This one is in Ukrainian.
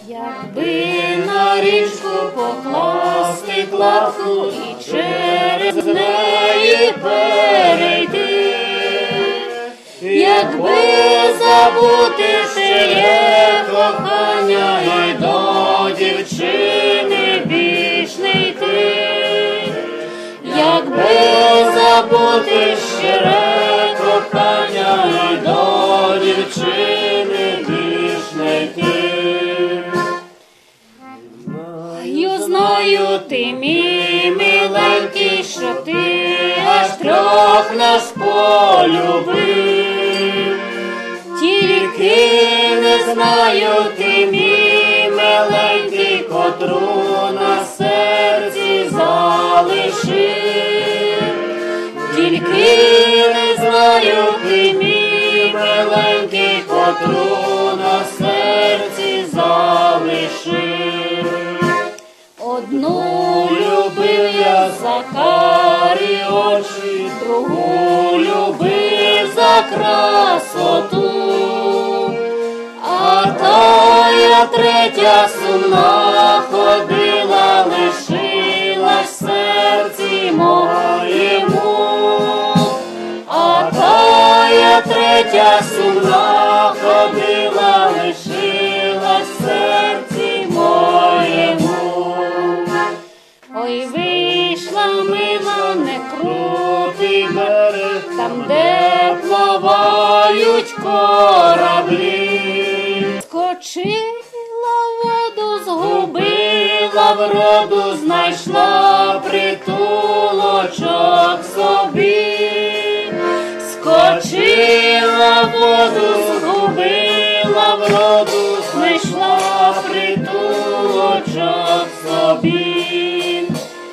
Якби на річку покласти кладку і через неї перейти, якби забути ще кохання і до дівчини більш не йти, якби забути щире кохання і до дівчини більш не йти. Знаю, ти мій миленький, що ти аж трьох нас полюбив. Тільки не знаю, ти мій миленький, котру на серці залишив. Тільки не знаю, ти мій миленький, котру на серці залишив. Одну любив я за карі очі, другу любив за красоту, а тая третя сумна ходила, лишилась в серці моєму, а тая третя сумна ходила, лишилась в серці моєму. Ой, вийшла мила не крутий берег, там, де плавають кораблі. Скочила в воду, згубила вроду, знайшла притулочок собі. Скочила в воду, згубила вроду, знайшла притулочок собі.